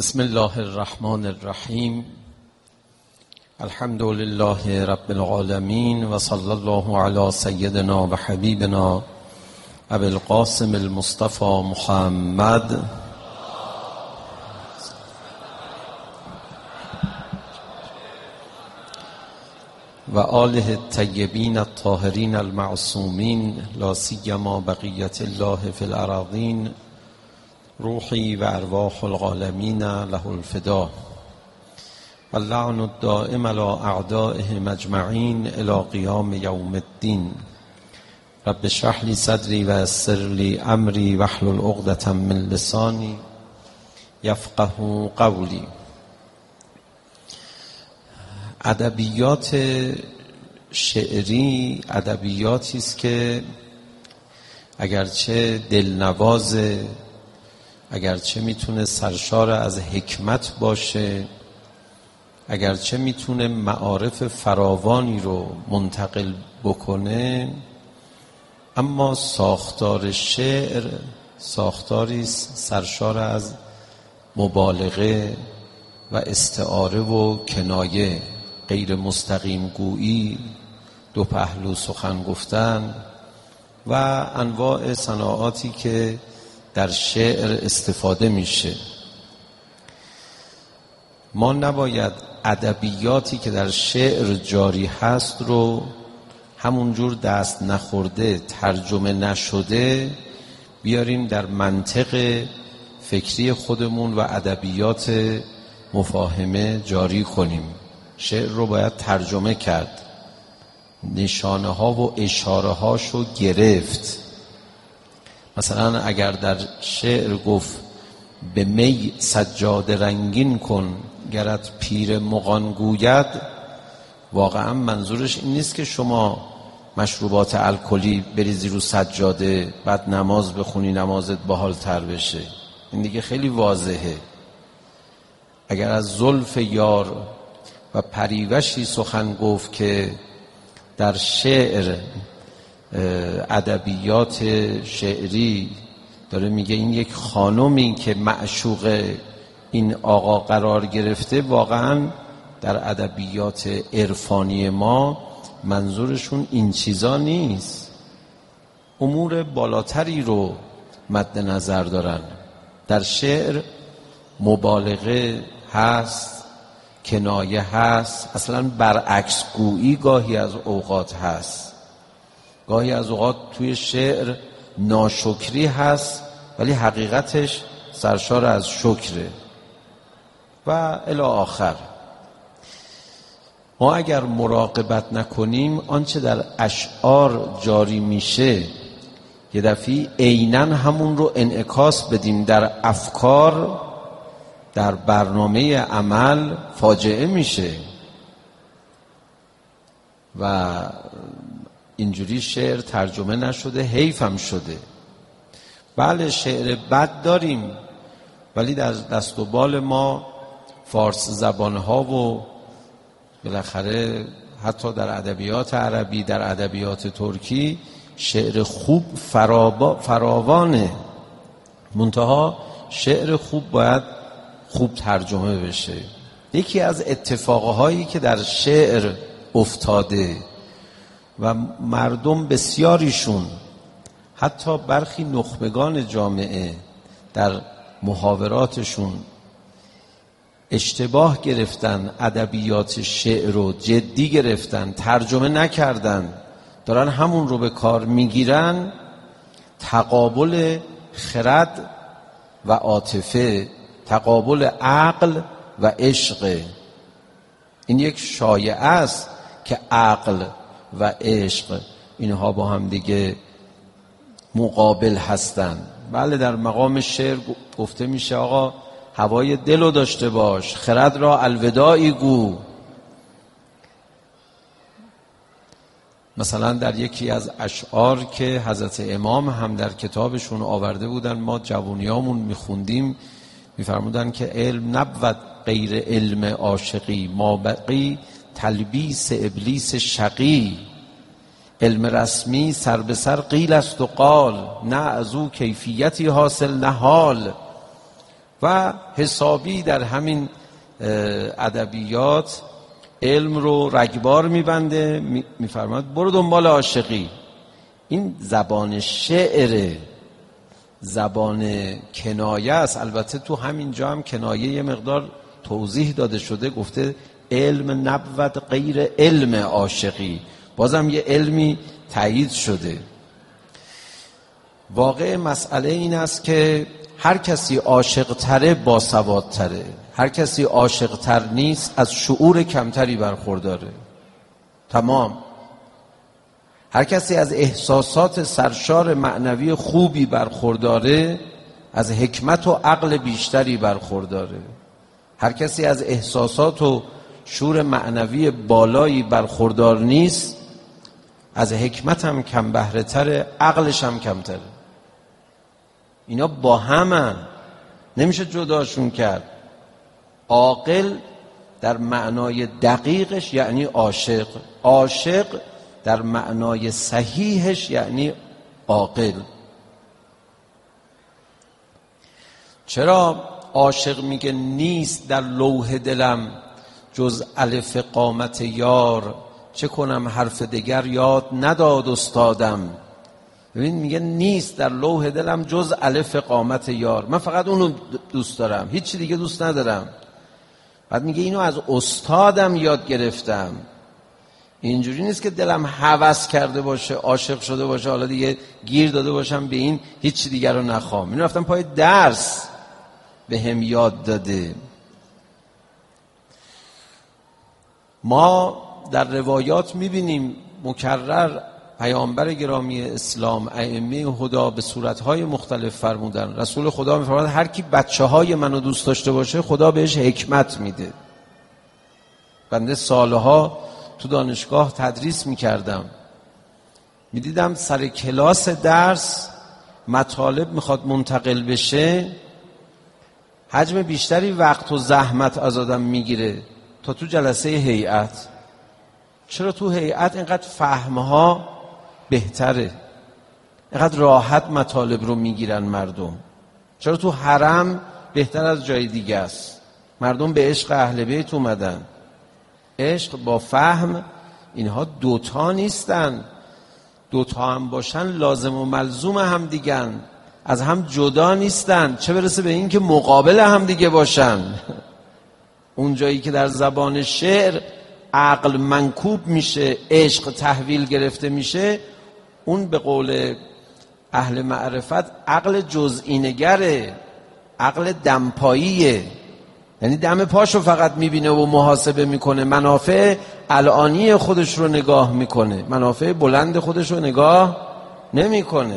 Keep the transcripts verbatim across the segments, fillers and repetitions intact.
بسم الله الرحمن الرحیم. الحمد لله رب العالمین و صلی الله علی سیدنا و حبیبنا ابی القاسم المصطفى محمد و آله الطیبین الطاهرین المعصومین لا سیما بقیة الله فی الأراضین روحی و ارواح العالمین له الفدا و اللعن الدائم علی اعدائهم اجمعین الی قیام یوم الدین. رب اشرح لی صدری و یسر لی امری واحلل عقدة من لسانی یفقهوا قولی. ادبیات شعری ادبیاتی است که اگرچه دلنوازه، اگرچه میتونه سرشار از حکمت باشه، اگرچه میتونه معارف فراوانی رو منتقل بکنه، اما ساختار شعر ساختاری سرشار از مبالغه و استعاره و کنایه، غیر مستقیم گویی، دو پهلو سخن گفتن و انواع صناعاتی که در شعر استفاده میشه. ما نباید ادبیاتی که در شعر جاری هست رو همونجور دست نخورده، ترجمه نشده بیاریم در منطق فکری خودمون و ادبیات مفاهمه جاری کنیم. شعر رو باید ترجمه کرد، نشانه ها و اشاره هاشو گرفت. مثلا اگر در شعر گفت به می سجاده رنگین کن گرت پیر مغان گوید، واقعا منظورش این نیست که شما مشروبات الکلی بریزی رو سجاده بعد نماز بخونی نمازت باحال تر بشه. این دیگه خیلی واضحه. اگر از زلف یار و پریوشی سخن گفت که در شعر ادبیات شعری داره میگه این یک خانومی که معشوق این آقا قرار گرفته، واقعا در ادبیات عرفانی ما منظورشون این چیزا نیست، امور بالاتری رو مد نظر دارن. در شعر مبالغه هست، کنایه هست، اصلا برعکس گویی گاهی از اوقات هست. گاهی از اوقات توی شعر ناشکری هست ولی حقیقتش سرشار از شکره و الی آخر. ما اگر مراقبت نکنیم آنچه در اشعار جاری میشه یه دفعی عیناً همون رو انعکاس بدیم در افکار، در برنامه عمل فاجعه میشه و اینجوری شعر ترجمه نشده، حیف هم شده. بله شعر بد داریم ولی در دست و بال ما فارس زبانها و بالاخره حتی در ادبیات عربی، در ادبیات ترکی شعر خوب فراوانه. منتها شعر خوب باید خوب ترجمه بشه. یکی از اتفاقهایی که در شعر افتاده و مردم بسیاریشون، حتی برخی نخبگان جامعه، در محاوراتشون اشتباه گرفتن، ادبیات شعر رو جدی گرفتن، ترجمه نکردن، دارن همون رو به کار میگیرن. تقابل خرد و عاطفه، تقابل عقل و عشق. این یک شایعه است که عقل و عشق اینها با هم دیگه مقابل هستن. بله در مقام شعر گفته میشه آقا هوای دلو داشته باش، خرد را الوداعی گو. مثلا در یکی از اشعار که حضرت امام هم در کتابشون آورده بودن، ما جوونیامون میخوندیم، میفرمودن که علم نبود غیر علم عاشقی، ما بقی تلبیس ابلیس شقی. علم رسمی سر به سر قیل است و قال، نه از او کیفیتی حاصل نه حال. و حسابی در همین ادبیات علم رو رگبار میبنده، میفرماد برو دنبال عاشقی. این زبان شعره، زبان کنایه است. البته تو همین جا هم کنایه یه مقدار توضیح داده شده، گفته علم نبود غیر علم عاشقی، بازم یه علمی تایید شده. واقع مسئله این است که هر کسی عاشق تره باسواد تره، هر کسی عاشق تر نیست از شعور کمتری برخورداره. تمام. هر کسی از احساسات سرشار معنوی خوبی برخورداره از حکمت و عقل بیشتری برخورداره. هر کسی از احساسات و شعور معنوی بالایی برخوردار نیست از حکمت هم کم بهره تره، عقلش هم کمتره. اینا با همن، نمیشه جداشون کرد. عاقل در معنای دقیقش یعنی عاشق، عاشق در معنای صحیحش یعنی عاقل. چرا عاشق میگه نیست در لوح دلم جز الف قامت یار، چه کنم حرف دگر یاد نداد استادم. ببین میگه نیست در لوح دلم جز الف قامت یار، من فقط اونو دوست دارم، هیچی دیگه دوست ندارم. بعد میگه اینو از استادم یاد گرفتم. اینجوری نیست که دلم هوس کرده باشه، عاشق شده باشه، حالا دیگه گیر داده باشم به این، هیچی دیگر رو نخوام. اینو رفتم پای درس به هم یاد داده. ما در روایات میبینیم مکرر پیامبر گرامی اسلام، ائمه هدا به صورتهای مختلف فرمودن. رسول خدا میفرماد هر کی بچه های منو دوست داشته باشه خدا بهش حکمت میده. بنده سالها تو دانشگاه تدریس میکردم، میدیدم سر کلاس درس مطالب میخواد منتقل بشه، حجم بیشتری وقت و زحمت از آدم میگیره تا تو جلسه هیئت. چرا تو هیئت اینقدر فهمها بهتره، اینقدر راحت مطالب رو میگیرن مردم؟ چرا تو حرم بهتر از جای دیگه است؟ مردم به عشق اهل بیت اومدن. عشق با فهم اینها دوتا نیستن، دوتا هم باشن لازم و ملزوم هم دیگن، از هم جدا نیستن، چه برسه به این که مقابل هم دیگه باشن. اون جایی که در زبان شعر عقل منکوب میشه، عشق تحویل گرفته میشه، اون به قول اهل معرفت عقل جزئی نگره، عقل دمپاییه، یعنی دم پاشو فقط میبینه و محاسبه میکنه، منافع الانی خودش رو نگاه میکنه، منافع بلند خودش رو نگاه نمیکنه.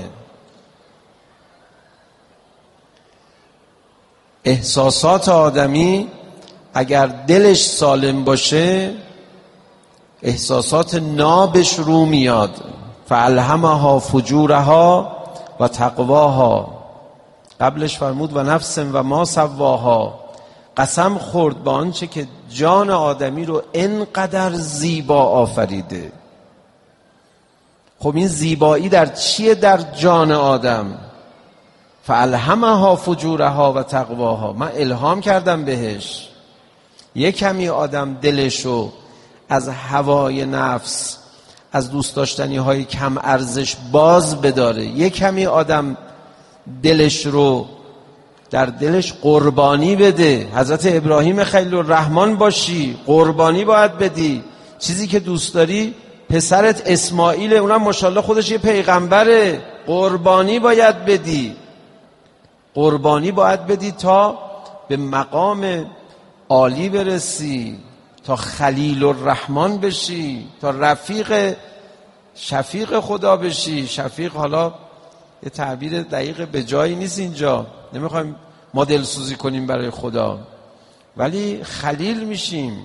احساسات آدمی اگر دلش سالم باشه احساسات نابش رو میاد. فالهمها فجورها و تقواها. قبلش فرمود و نفس و ما سواها، قسم خورد با آنچه که جان آدمی رو انقدر زیبا آفریده. خب این زیبایی در چیه در جان آدم؟ فالهمها فجورها و تقواها، من الهام کردم بهش. یک کمی آدم دلشو از هوای نفس، از دوست داشتنی های کم ارزش باز بداره، یک کمی آدم دلش رو در دلش قربانی بده. حضرت ابراهیم خلیل الرحمن باشی، قربانی باید بدی. چیزی که دوست داری پسرت اسماعیل، اونم ماشاءالله خودش یه پیغمبره، قربانی باید بدی. قربانی باید بدی تا به مقام عالی برسی، تا خلیل الرحمن بشی، تا رفیق شفیق خدا بشی. شفیق حالا یه تعبیر دقیق به جایی نیست اینجا، نمیخوایم ما دلسوزی کنیم برای خدا، ولی خلیل میشیم.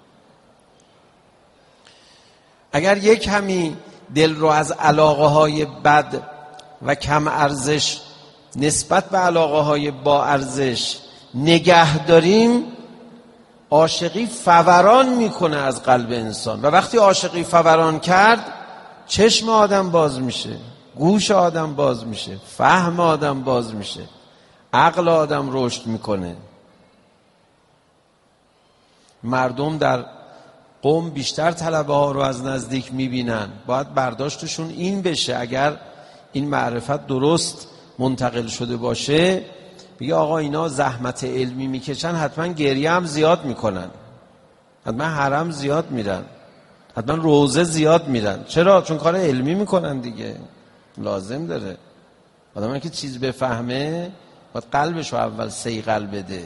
اگر یک کمی دل رو از علاقه های بد و کم ارزش نسبت به علاقه های با ارزش نگه داریم، عاشقی فوران میکنه از قلب انسان. و وقتی عاشقی فوران کرد، چشم آدم باز میشه، گوش آدم باز میشه، فهم آدم باز میشه، عقل آدم رشد میکنه. مردم در قوم بیشتر طلبه ها رو از نزدیک میبینن، باید برداشتشون این بشه. اگر این معرفت درست منتقل شده باشه، بگه آقا اینا زحمت علمی میکشن، حتما گریه هم زیاد میکنن، حتما حرم زیاد میرن، حتما روزه زیاد میرن. چرا؟ چون کار علمی میکنن دیگه، لازم داره. آدم که چیز بفهمه باید قلبش رو اول صیقل بده.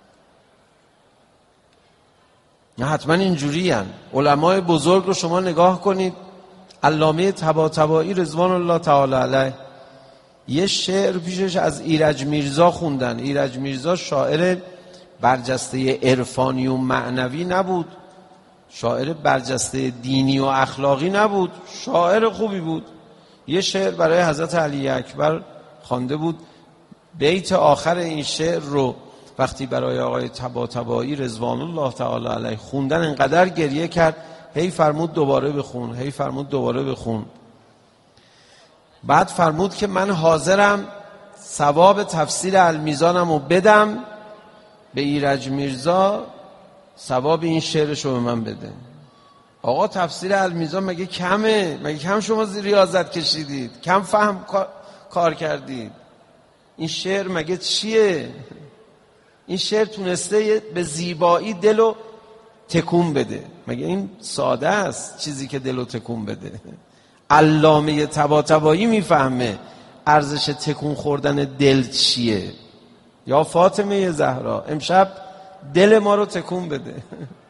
نه حتما اینجوری هن. علمای بزرگ رو شما نگاه کنید. علامه طباطبایی رضوان الله تعالی علیه یه شعر پیشش از ایرج میرزا خوندن. ایرج میرزا شاعر برجسته عرفانی و معنوی نبود، شاعر برجسته دینی و اخلاقی نبود، شاعر خوبی بود. یه شعر برای حضرت علی اکبر خوانده بود. بیت آخر این شعر رو وقتی برای آقای طباطبایی رضوان الله تعالی علیه خوندن، انقدر گریه کرد، هی فرمود دوباره بخون، هی فرمود دوباره بخون. بعد فرمود که من حاضرم ثواب تفسیر المیزانم رو بدم به ایرج میرزا، ثواب این شعرش رو به من بده. آقا تفسیر المیزان مگه کمه؟ مگه کم شما ریاضت کشیدید؟ کم فهم کار کردید؟ این شعر مگه چیه؟ این شعر تونسته به زیبایی دلو تکون بده. مگه این ساده است چیزی که دلو تکون بده؟ علامه طباطبایی میفهمه ارزش تکون خوردن دل چیه. یا فاطمه زهرا امشب دل ما رو تکون بده.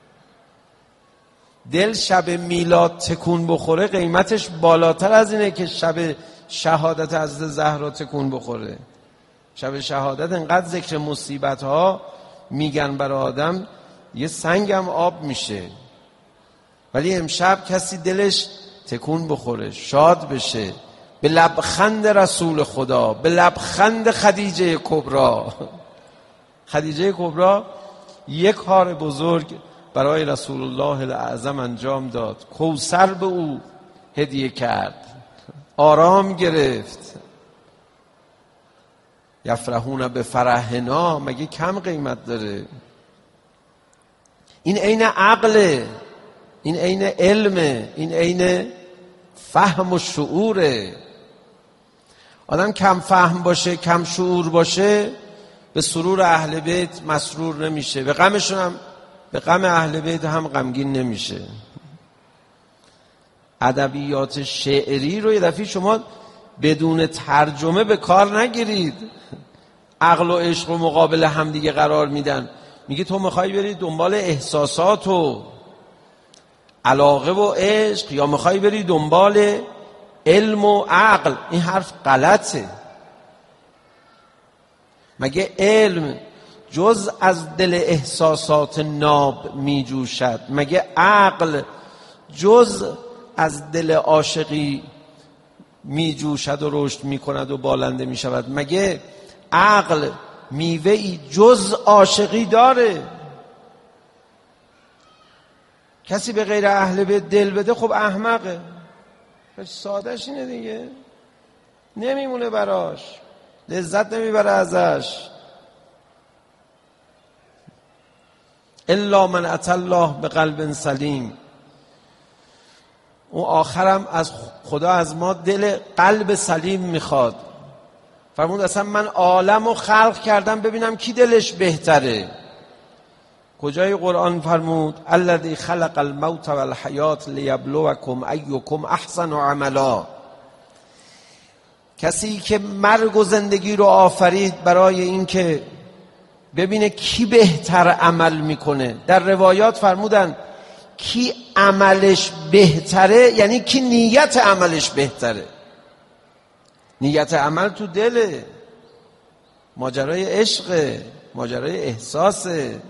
دل شب میلاد تکون بخوره قیمتش بالاتر از اینه که شب شهادت حضرت زهرا تکون بخوره. شب شهادت انقدر ذکر مصیبت ها میگن برای آدم یه سنگم آب میشه، ولی امشب کسی دلش تکون بخوره، شاد بشه به لبخند رسول خدا، به لبخند خدیجه کبرا. خدیجه کبرا یک کار بزرگ برای رسول الله الاعظم انجام داد، کوثر به او هدیه کرد، آرام گرفت. یفرحون به فرحنا، مگه کم قیمت داره؟ این عین عقله، این عین علمه، این عین فهم و شعوره. آدم کم فهم باشه، کم شعور باشه، به سرور اهل بیت مسرور نمیشه، به غمشون هم، به غم اهل بیت هم غمگین نمیشه. ادبیات شعری رو یه دفعه شما بدون ترجمه به کار نگیرید. عقل و عشق و مقابل هم دیگه قرار میدن. میگه تو میخوای بری دنبال احساسات و علاقه و عشق، یا میخوای بری دنبال علم و عقل. این حرف غلطه. مگه علم جز از دل احساسات ناب میجوشد؟ مگه عقل جز از دل عاشقی میجوشد و رشد میکند و بالنده میشود؟ مگه عقل میوه‌ای جز عاشقی داره؟ کسی به غیر اهل بیت دل بده خب احمقه. سادهش اینه دیگه، نمیمونه براش، لذت نمیبره ازش. الا من اتى الله بقلب سلیم. اون آخرم از خدا از ما دل قلب سلیم میخواد. فرمود اصلا من عالم رو خلق کردم ببینم کی دلش بهتره. کجای قرآن فرمود الذی خلق الموت والحیات لیبلوکم ایکم احسن عملا؟ کسی که مرگ و زندگی رو آفرید برای این که ببینه کی بهتر عمل میکنه. در روایات فرمودن کی عملش بهتره یعنی کی نیت عملش بهتره. نیت عمل تو دله، ماجرای عشقه، ماجرای احساسه.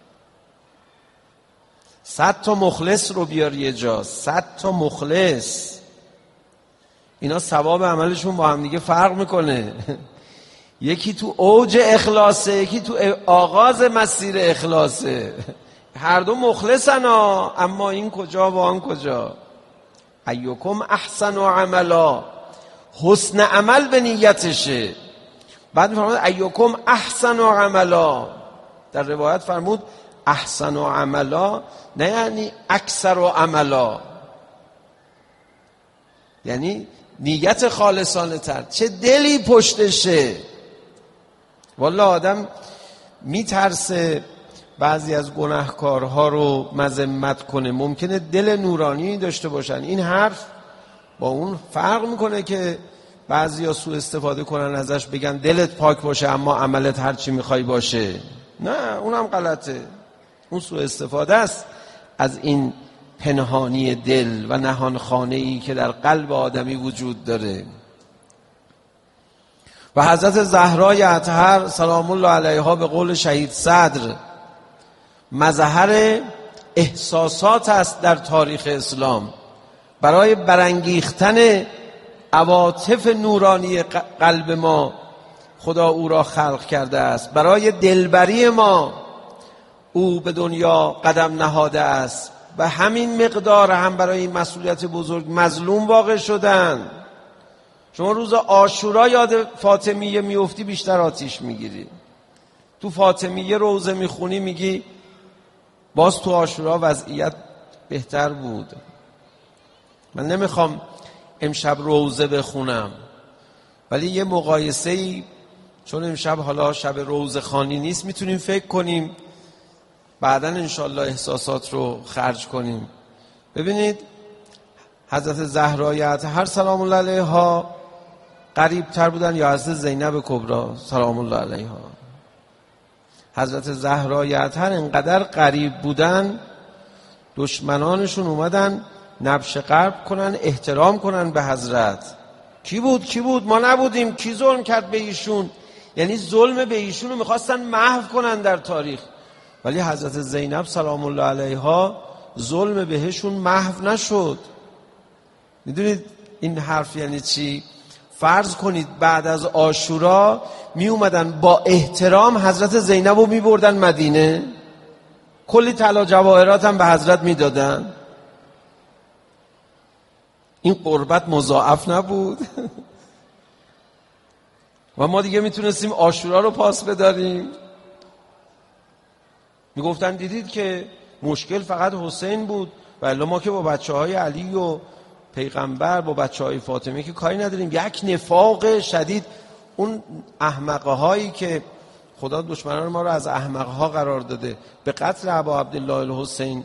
صد تا مخلص رو بیار یه جا، صد تا مخلص، اینا ثواب عملشون با هم دیگه فرق میکنه. یکی تو اوج اخلاصه، یکی تو آغاز مسیر اخلاصه. هر دو مخلصن ها، اما این کجا و آن کجا. ایکم احسن و عملا، حسن عمل به نیتشه. بعد میفرماد ایوکم احسن و عملا، در روایت فرمود احسن و عملا نه یعنی اکثر و عملا، یعنی نیت خالصانه تر، چه دلی پشتشه. والله آدم میترسه بعضی از گناهکارها رو مذمت کنه، ممکنه دل نورانی داشته باشن. این حرف با اون فرق میکنه که بعضیا سوء استفاده کنن ازش، بگن دلت پاک باشه اما عملت هر چی میخوای باشه. نه، اونم غلطه، اون سوء استفاده است از این پنهانی دل و نهان خانه‌ای که در قلب آدمی وجود داره. و حضرت زهرای اطهر سلام الله علیها به قول شهید صدر مظهر احساسات است در تاریخ اسلام، برای برانگیختن عواطف نورانی قلب ما خدا او را خلق کرده است، برای دلبری ما او به دنیا قدم نهاده است و همین مقدار هم برای این مسئولیت بزرگ مظلوم واقع شدن. شما روز عاشورا یاد فاطمیه میفتی بیشتر آتیش میگیری، تو فاطمیه روزه میخونی میگی باز تو عاشورا وضعیت بهتر بود. من نمیخوام امشب روزه بخونم، ولی یه مقایسه‌ای، چون امشب حالا شب روزه خوانی نیست، میتونیم فکر کنیم، بعداً انشالله احساسات رو خرج کنیم. ببینید حضرت زهرای اطهر سلام الله علیها قریب تر بودن یا حضرت زینب کبری سلام الله علیها؟ حضرت زهرای اطهر انقدر قریب بودن دشمنانشون اومدن نبش قلب کنن، احترام کنن به حضرت. کی بود کی بود ما نبودیم، کی ظلم کرد به ایشون؟ یعنی ظلم به ایشون رو میخواستن محو کنن در تاریخ، ولی حضرت زینب سلام الله علیها ظلم بهشون محو نشد. میدونید این حرف یعنی چی؟ فرض کنید بعد از عاشورا می اومدن با احترام حضرت زینب رو می بردن مدینه، کلی طلا جواهرات هم به حضرت می دادن، این قربت مضاعف نبود؟ و ما دیگه میتونستیم عاشورا رو پاس بداریم. میگفتن دیدید که مشکل فقط حسین بود، ولی ما که با بچه های علی و پیغمبر با بچه های فاطمه که کاری نداریم. یک نفاق شدید. اون احمقه هایی که خدا دشمنان ما رو از احمقه ها قرار داده به قتل ابا عبدالله الحسین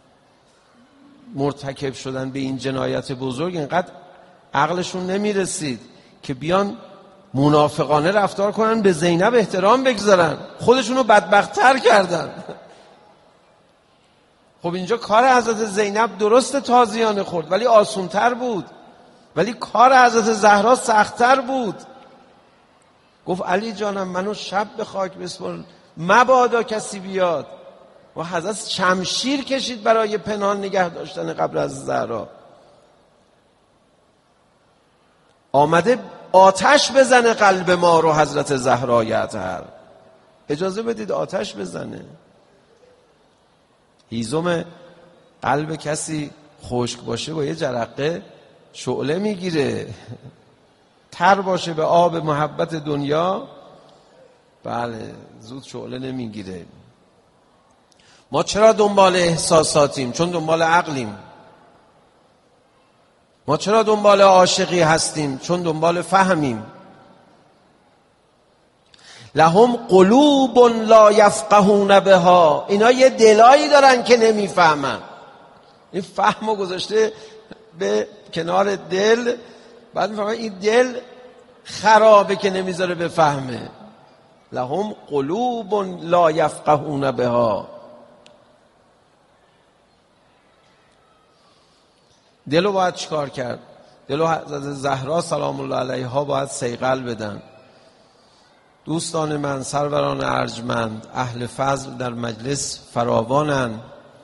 مرتکب شدن به این جنایت بزرگ، اینقدر عقلشون نمیرسید که بیان منافقانه رفتار کنن، به زینب احترام بگذارن، خودشونو بدبخت‌تر کردن. خب اینجا کار حضرت زینب درست تازیانه خورد ولی آسونتر بود، ولی کار حضرت زهرا سخت‌تر بود. گفت علی جانم منو شب به خاک بسپار، مبادا کسی بیاد. و حضرت شمشیر کشید برای پنهان نگه داشتن قبر از زهرا، آمده آتش بزنه قلب ما رو. حضرت زهرای اطهر اجازه بدید آتش بزنه. هیزم قلب کسی خشک باشه با یه جرقه شعله میگیره، تر باشه به آب محبت دنیا بله زود شعله نمیگیره. ما چرا دنبال احساساتیم؟ چون دنبال عقلیم. ما چرا دنبال عاشقی هستیم؟ چون دنبال فهمیم. لهم قلوب لا یفقهون بها، اینا یه دلایی دارن که نمیفهمن. این فهمو گذاشته به کنار دل، بعد میفهمن این دل خرابه که نمیذاره بفهمه. لهم قلوب لا یفقهون بها. دلو باید چیکار کرد؟ دلو حضرت زهرا سلام الله علیها باید صیقل بدن. دوستان من، سروران ارجمند، اهل فضل در مجلس فراوانند.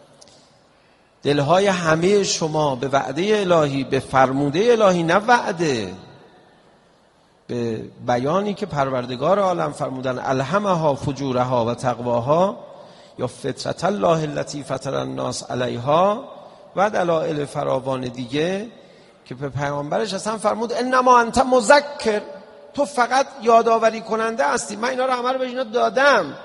دلهای همه شما به وعده الهی، به فرموده الهی، نه وعده، به بیانی که پروردگار عالم فرمودن الهمها فجورها و تقواها، یا فطرت الله التي فطر الناس علیها و دلائل فراوان دیگه که به پیامبرش اصلا فرمود انما انت مذکر، تو فقط یادآوری کننده هستی. من اینا رو همه رو به اینا دادم.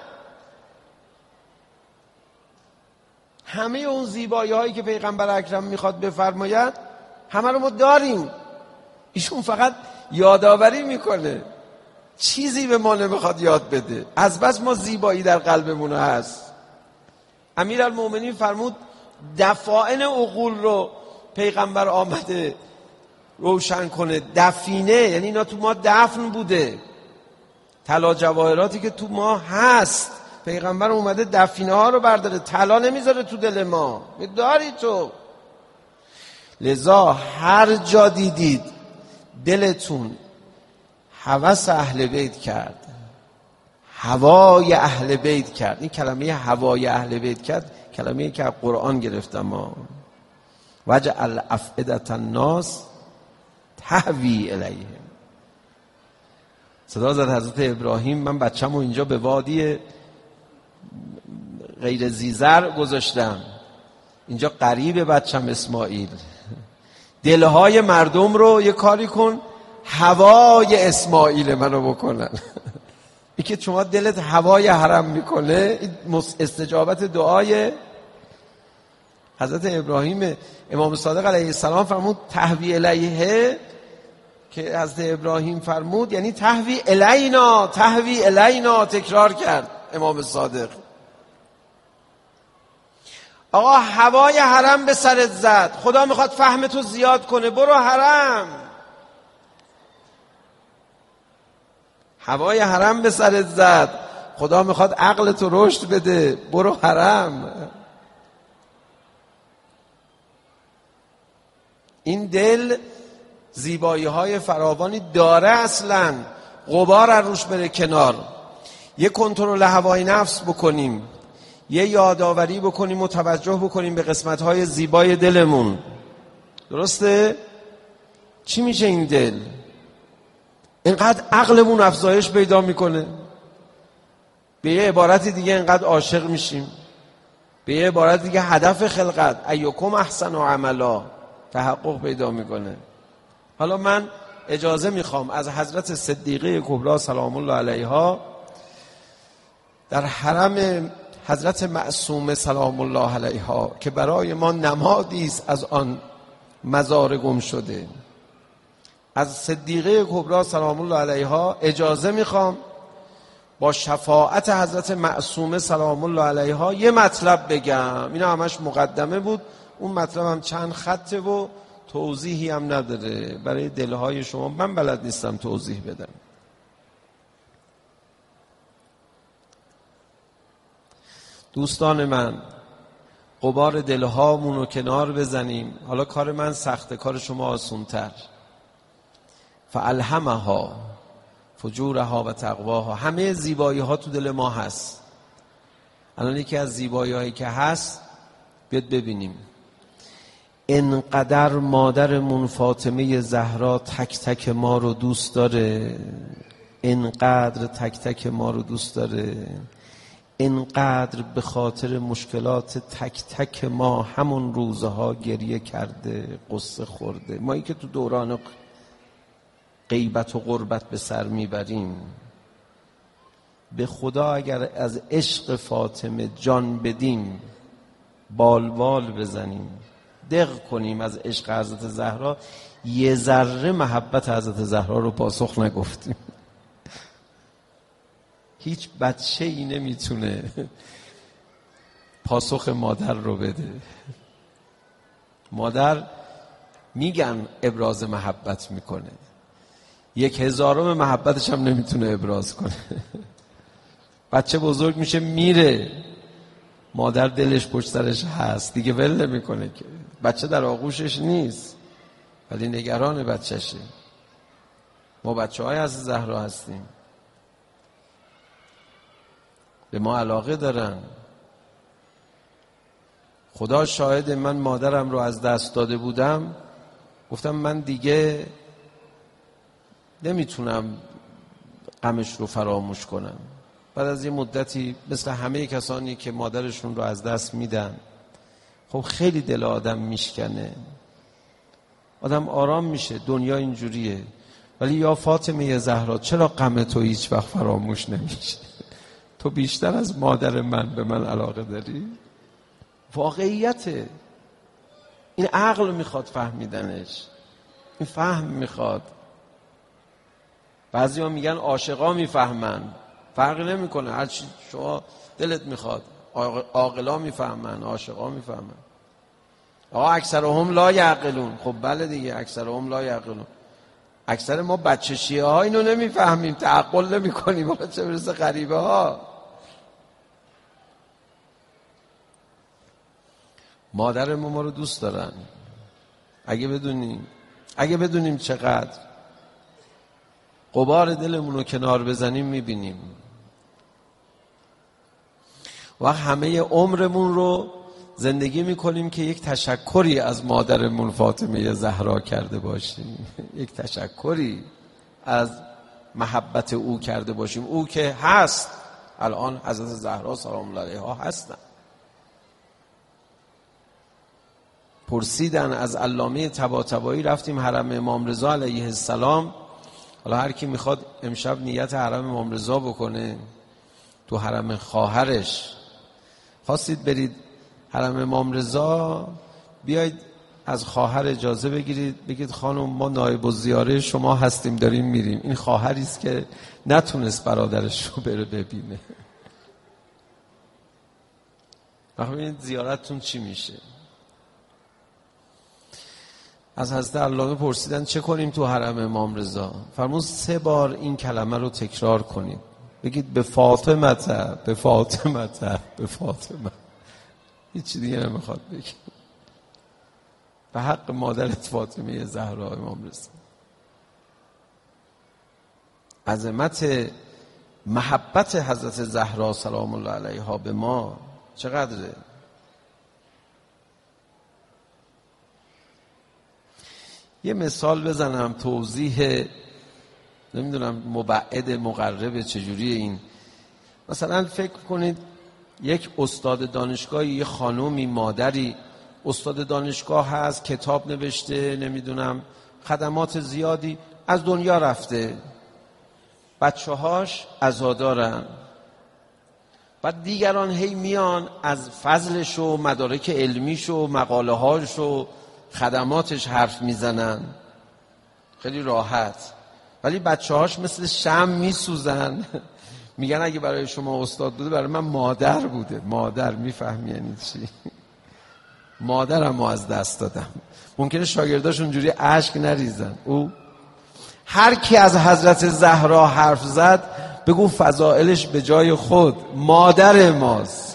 همه اون زیبایی هایی که پیغمبر اکرم میخواد بفرماید همه رو ما داریم، ایشون فقط یادآوری میکنه، چیزی به ما نمیخواد یاد بده. از بس ما زیبایی در قلبمون هست. امیرالمومنین فرمود دفائن عقول رو پیغمبر آمده روشن کنه. دفینه یعنی اینا تو ما دفن بوده، طلا جواهراتی که تو ما هست پیغمبر اومده دفینه ها رو برداره، طلا نمیذاره تو دل ما، داری تو. لذا هر جا دیدید دلتون هوس اهل بیت کرد، هوای اهل بیت کرد، این کلمه هوای اهل بیت کرد کلمه ای که از قرآن گرفتم ما، وجعل افئدة الناس تهوی الیهم. صدا زد حضرت ابراهیم من بچه‌مو اینجا به وادی غیر زیزر گذاشتم، اینجا قریب بچم اسماعیل، دلهای مردم رو یه کاری کن هوای اسماعیل منو بکنن. این که شما دلت هوای حرم میکنه، استجابت دعای حضرت ابراهیم. امام صادق علیه السلام فرمود تهوی الیه، که حضرت ابراهیم فرمود یعنی تهوی الینا، تهوی الینا، تکرار کرد امام صادق. آقا هوای حرم به سرت زد، خدا میخواد فهمتو زیاد کنه، برو حرم. هوای حرم به سرت زد، خدا میخواد عقلتو رشد بده، برو حرم. این دل زیبایی های فراوانی داره، اصلا غبار از روش بره کنار. یه کنترل هوای نفس بکنیم، یه یادآوری بکنیم و توجه بکنیم به قسمت های زیبای دلمون. درسته؟ چی میشه این دل؟ اینقدر عقلمون افزایش پیدا میکنه، به یه عبارت دیگه اینقدر عاشق میشیم، به یه عبارت دیگه هدف خلقت ایکم احسن عملا تحقق پیدا میکنه. حالا من اجازه میخوام از حضرت صدیقه کبری سلام الله علیها در حرم حضرت معصومه سلام الله علیها که برای ما نمادی است از آن مزار گم شده، از صدیقه کبری سلام الله علیها اجازه میخوام با شفاعت حضرت معصومه سلام الله علیها یه مطلب بگم. اینا همش مقدمه بود، اون مطلب هم چند خطه و توضیحی هم نداره برای دلهای شما، من بلد نیستم توضیح بدم. دوستان من، غبار دلهامون رو کنار بزنیم. حالا کار من سخته، کار شما آسونتر. فالهمها فجورها و تقواها. همه زیبایی ها تو دل ما هست. الان یکی از زیبایی هایی که هست بیاد ببینیم. انقدر مادرمون فاطمه زهرا تک تک ما رو دوست داره، انقدر تک تک ما رو دوست داره، انقدر به خاطر مشکلات تک تک ما همون روزها گریه کرده، قصه خورده. ما ای که تو دوران غیبت و غربت به سر میبریم، به خدا اگر از عشق فاطمه جان بدیم، بالوال بزنیم، دق کنیم از عشق حضرت زهرا، یه ذره محبت حضرت زهرا رو پاسخ نگفتیم. هیچ بچه ای نمیتونه پاسخ مادر رو بده. مادر میگن ابراز محبت میکنه، یک هزارم محبتش هم نمیتونه ابراز کنه. بچه بزرگ میشه میره، مادر دلش پشت سرش هست دیگه، ول نمیکنه که. بچه در آغوشش نیست ولی نگران بچهشه. ما بچه های از زهرا هستیم، به ما علاقه دارن. خدا شاهد، من مادرم رو از دست داده بودم، گفتم من دیگه نمیتونم غمش رو فراموش کنم. بعد از یه مدتی مثل همه کسانی که مادرشون رو از دست میدن، خب خیلی دل آدم میشکنه، آدم آرام میشه. دنیا اینجوریه. ولی یا فاطمه زهرا چرا غم تو هیچ وقت فراموش نمیشه؟ تو بیشتر از مادر من به من علاقه داری؟ واقعیته. این عقل میخواد فهمیدنش، این فهم میخواد. بعضی ها میگن عاشقا میفهمن، فرقی نمیکنه، هرچی شما دلت میخواد. عاقلا میفهمن، عاشقا میفهمن. آقا اکثرهم لا یعقلون. خب بله دیگه، اکثرهم لا یعقلون. اکثر ما بچه شیعه ها اینو نمیفهمیم، تعقل نمی کنیم، حالا چه برسه غریبه ها. مادرمون ما رو دوست دارن. اگه بدونیم اگه بدونیم چقدر غبار دلمون رو کنار بزنیم میبینیم. و همه عمرمون رو زندگی میکنیم که یک تشکری از مادرمون فاطمه زهرا کرده باشیم، یک تشکری از محبت او کرده باشیم. او که هست، الان حضرت زهرا سلام الله علیها هستن. پرسیدن از علامه طباطبایی، رفتیم حرم امام رضا علیه السلام. حالا هر کی میخواد امشب نیت حرم امام رضا بکنه، تو حرم خواهرش خواستید برید حرم امام رضا، بیایید از خواهر اجازه بگیرید، بگید خانم ما نایب الزیاره شما هستیم، داریم میریم. این خواهری است که نتونست برادرش رو بره ببینه. ببینید زیارتتون چی میشه. از حضرت علامه پرسیدن چه کنیم تو حرم امام رضا؟ فرمود سه بار این کلمه رو تکرار کنید، بگید به فاطمه به فاطمه به فاطمه. هیچ دیگه نمیخواد بگید. به حق مادرت فاطمه زهرا امام رضا. عظمت محبت حضرت زهرا سلام الله علیها به ما چقدره. یه مثال بزنم توضیح، نمیدونم مبعد مقرب چجوری این. مثلا فکر کنید یک استاد دانشگاهی، یه خانومی مادری استاد دانشگاه هست، کتاب نوشته، نمیدونم خدمات زیادی، از دنیا رفته، بچه هاش عزادارن. بعد دیگران هی میان از فضلش و مدارک علمیش و مقاله هاش و خدماتش حرف میزنن، خیلی راحت. ولی بچه هاش مثل شمع میسوزن، میگن اگه برای شما استاد بوده برای من مادر بوده. مادر میفهمی یعنی چی؟ مادرم رو از دست دادم. ممکنه شاگرداش اونجوری اشک نریزن. او هر کی از حضرت زهرا حرف زد بگو فضائلش به جای خود، مادر ماست.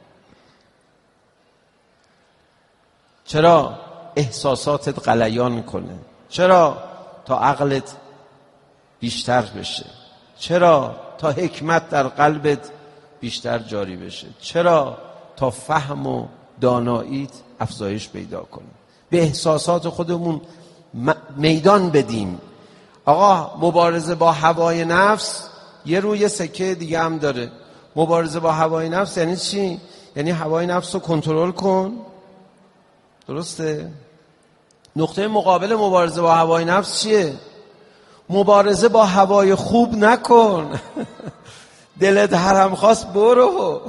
چرا؟ احساساتت غلیان کنه. چرا؟ تا عقلت بیشتر بشه. چرا؟ تا حکمت در قلبت بیشتر جاری بشه. چرا؟ تا فهم و داناییت افزایش پیدا کنه. به احساسات خودمون میدان بدیم. آقا مبارزه با هوای نفس یه روی سکه دیگه هم داره. مبارزه با هوای نفس یعنی چی؟ یعنی هوای نفس رو کنترل کن. درسته؟ نقطه مقابل مبارزه با هوای نفس چیه؟ مبارزه با هوای خوب نکن. دلت حرم خواست برو،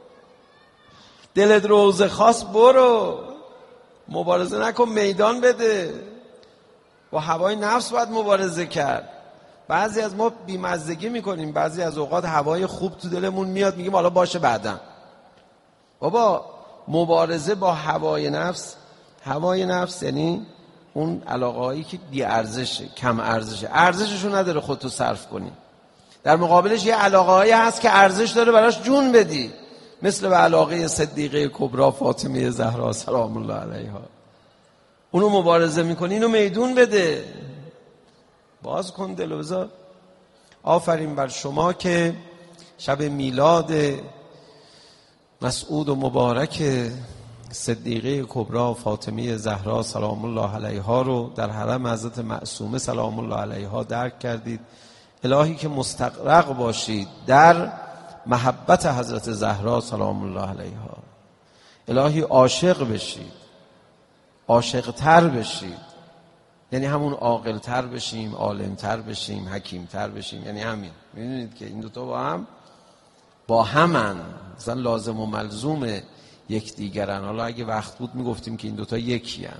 دلت روزه خواست برو، مبارزه نکن، میدان بده. با هوای نفس باید مبارزه کرد. بعضی از ما بیمزدگی میکنیم، بعضی از اوقات هوای خوب تو دلمون میاد، میگیم حالا باشه بعداً. بابا مبارزه با هوای نفس، هوای نفس یعنی اون علاقه هایی که بی ارزشه، کم ارزشه، ارزششو نداره خودتو صرف کنی. در مقابلش یه علاقه هایی هست که ارزش داره براش جون بدی، مثل به علاقه صدیقه کبرا فاطمه زهرا سلام الله علیها. اونو مبارزه میکنی، اینو میدون بده، باز کن دلو بذار. آفرین بر شما که شب میلاد مسعود و مبارک صدیقه کبرا فاطمه زهرا سلام الله علیها رو در حرم حضرت معصومه سلام الله علیها درک کردید. الهی که مستغرق باشید در محبت حضرت زهرا سلام الله علیها. الهی عاشق بشید، عاشق تر بشید. یعنی همون عاقل‌تر بشیم، عالم‌تر بشیم، حکیم‌تر بشیم، یعنی همین. می‌دونید که این دوتا با هم با همن، مثلا لازم و ملزوم یک دیگرن. حالا اگه وقت بود میگفتیم که این دوتا یکی هن.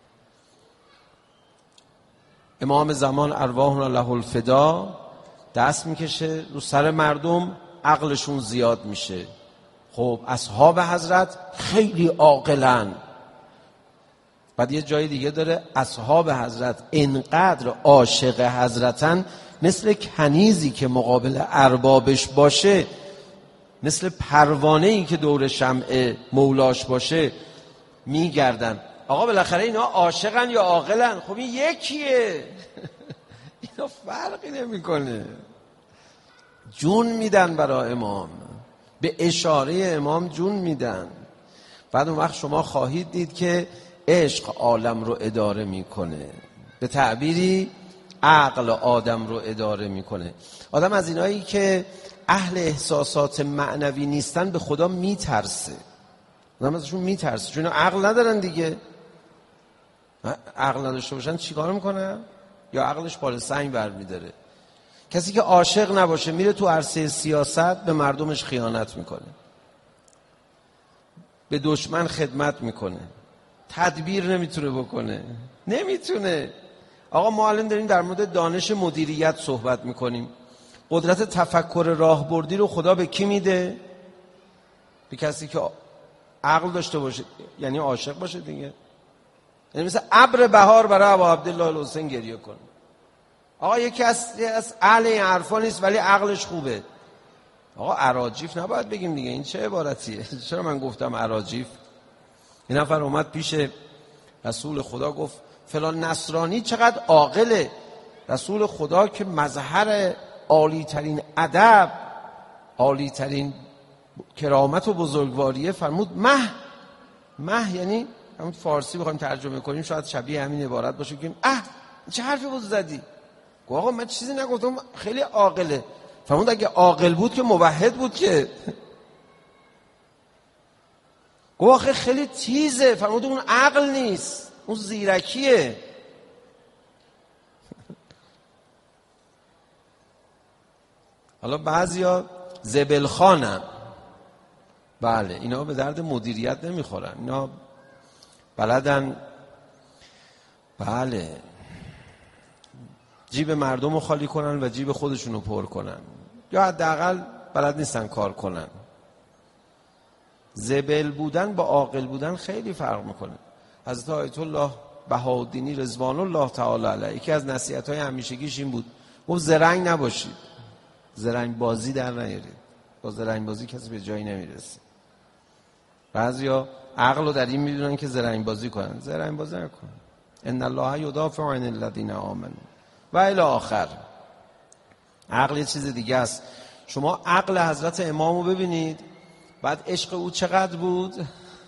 امام زمان ارواحنا له الفدا دست میکشه رو سر مردم، عقلشون زیاد میشه. خب اصحاب حضرت خیلی عاقلن. بعد یه جای دیگه داره اصحاب حضرت انقدر عاشق حضرتن، مثل کنیزی که مقابل اربابش باشه، مثل پروانه‌ای که دور شمع مولاش باشه میگردن. آقا بالاخره اینا عاشقن یا عاقلن؟ خب این یکیه. اینا فرقی نمیکنه. جون میدن برای امام، به اشاره امام جون میدن. بعد اون وقت شما خواهید دید که عشق عالم رو اداره میکنه، به تعبیری عقل آدم رو اداره میکنه. آدم از اینایی که اهل احساسات معنوی نیستن به خدا میترسه. آدم ازشون میترسه چون عقل ندارن دیگه. عقل نداشته باشن چیکار میکنه؟ یا عقلش بال سنگ برمیداره. کسی که عاشق نباشه میره تو عرصه سیاست، به مردمش خیانت میکنه، به دشمن خدمت میکنه، تدبیر نمیتونه بکنه، نمیتونه. آقا ما الان داریم در مورد دانش مدیریت صحبت میکنیم. قدرت تفکر راهبردی رو خدا به کی میده؟ به کسی که عقل داشته باشه، یعنی عاشق باشه دیگه. یعنی مثل ابر بهار برای ابا عبدالله الحسین گریه کنه. آقا یکی از از اهل این حرفا نیست ولی عقلش خوبه. آقا اراجیف نباید بگیم دیگه. این چه عبارتیه؟ چرا من گفتم اراجیف؟ این نفر اومد پیش رسول خدا گفت فلان نصرانی چقدر عاقله. رسول خدا که مظهر عالی ترین ادب، عالی ترین کرامت و بزرگواریه، فرمود مه. مه یعنی همون فارسی بخوایم ترجمه کنیم شاید شبیه همین عبارت باشه که اه چه حرفی بود زدی؟ گفت آقا من چیزی نگفتم، خیلی عاقله. فرمود اگه عاقل بود که موحد بود که. گفت آخه خیلی تیزه. فرمود اون عقل نیست، اون زیرکیه. حالا بعضیا زبلخانن، بله اینا به درد مدیریت نمیخورن، اینا بلدن بله جیب مردم رو خالی کنن و جیب خودشون رو پر کنن، یا حداقل بلد نیستن کار کنن. زبل بودن با عاقل بودن خیلی فرق میکنه. حضرت آیت الله بهاءالدین رضوان الله تعالی علیه یکی از نصیحت‌های همیشگیش این بود، گفت زرنگ نباشید، زرنگ بازی در نیارید. با زرنگ بازی کسی به جایی نمیرسه. بعضیا عقل رو در این میدونن که زرنگ بازی کنن. زرنگ بازی نکن. ان الله یدافع عن الذین آمنوا و الی آخر. عقل یه چیز دیگه است. شما عقل حضرت امامو ببینید، بعد عشق او چقدر بود.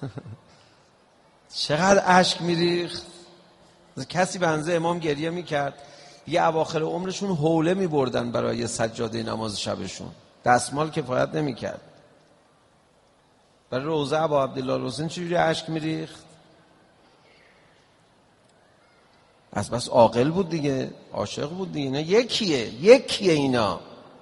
چقدر اشک میریخت. کسی به اندازه امام گریه میکرد. یه اواخر عمرشون حوله میبردن برای سجاده نماز شبشون، دستمال کفایت نمیکرد. برای روضه ابا عبدالله الحسین چجوری اشک میریخت؟ از بس عاقل بود دیگه، عاشق بود دیگه. اینا یکیه یکیه اینا.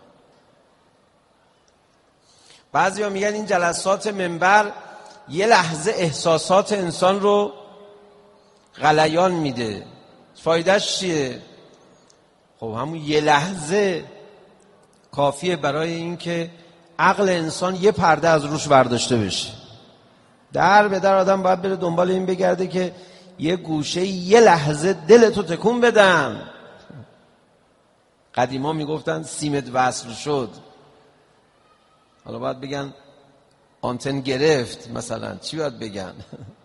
بعضیا میگن این جلسات منبر یه لحظه احساسات انسان رو غلیان میده. فایدهش چیه؟ خب همون یه لحظه کافیه برای این که عقل انسان یه پرده از روش برداشته بشه. در به در آدم باید بره دنبال این بگرده که یه گوشه یه لحظه دلتو تکون بدم. قدیما میگفتن سیمت وصل شد، حالا باید بگن آنتن گرفت. مثلا چی باید بگن؟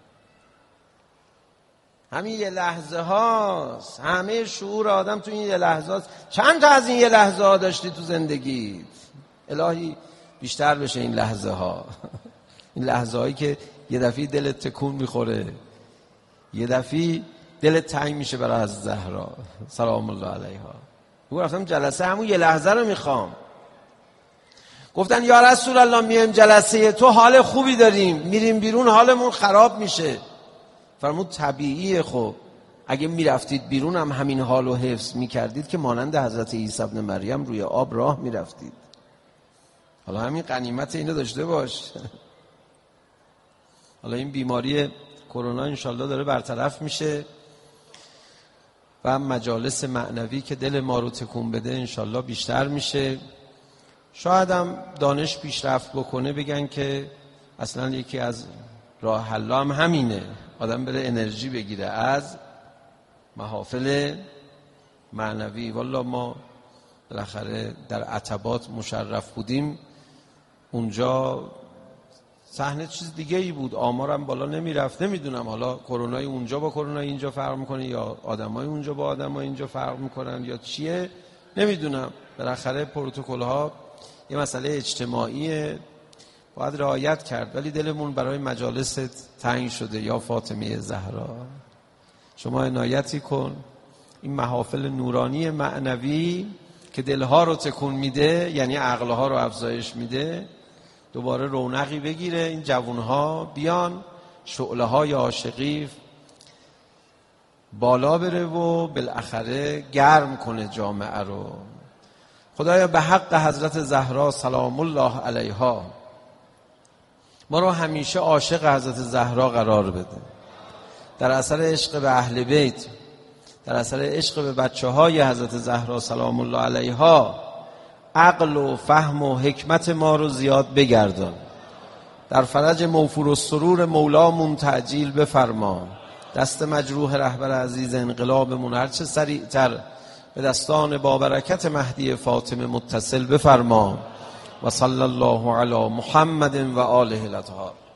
همین یه لحظه هاست. همه شعور آدم تو این یه لحظه هاست. چند تا از این یه لحظه ها داشتی تو زندگیت؟ الهی بیشتر بشه این لحظه ها. این لحظه هایی که یه دفعه دلت تکون میخوره، یه دفعه دلت تنگ میشه برای از زهرا سلام الله علیها. او رفتم جلسه همون یه لحظه رو میخوام. گفتن یا رسول الله میایم جلسه تو حال خوبی داریم، میریم بیرون حالمون خراب میشه. فرمود طبیعیه. خب اگه میرفتید بیرون هم همین حال و حفظ میکردید که مانند حضرت عیسی ابن مریم روی آب راه میرفتید. حالا همین غنیمت اینو داشته باش. حالا این بیماری کرونا انشالله داره برطرف میشه و مجالس معنوی که دل ما رو تکون بده انشالله بیشتر میشه. شاید هم دانش پیشرفت بکنه بگن که اصلا یکی از راه حل هم همینه، آدم بره انرژی بگیره از محافل معنوی. والا ما بالاخره در عتبات مشرف بودیم، اونجا صحنه چیز دیگه ای بود، آمارم بالا نمی رفت. نمیدونم حالا کرونای اونجا با کرونای اینجا فرق میکنه یا آدمای اونجا با آدمای اینجا فرق میکنن یا چیه نمیدونم. بالاخره پروتکل ها یه مسئله اجتماعیه، باید رعایت کرد. ولی دلمون برای مجالست تنگ شده یا فاطمه زهرا. شما عنایتی کن این محافل نورانی معنوی که دلها رو تکون میده، یعنی عقلها رو افزایش میده، دوباره رونقی بگیره، این جوانها بیان، شعله های عاشقی بالا بره و بالاخره گرم کنه جامعه رو. خدایا به حق حضرت زهرا سلام الله علیها ما رو همیشه عاشق حضرت زهرا قرار بده. در اثر عشق به اهل بیت، در اثر عشق به بچه های حضرت زهرا سلام الله علیها، عقل و فهم و حکمت ما رو زیاد بگردان. در فرج موفور و سرور مولامون تعجیل بفرما. دست مجروح رهبر عزیز انقلابمون هرچه سریعتر به دستان بابرکت مهدی فاطمه متصل بفرما. و صلی الله علی محمد و آله الاطهار.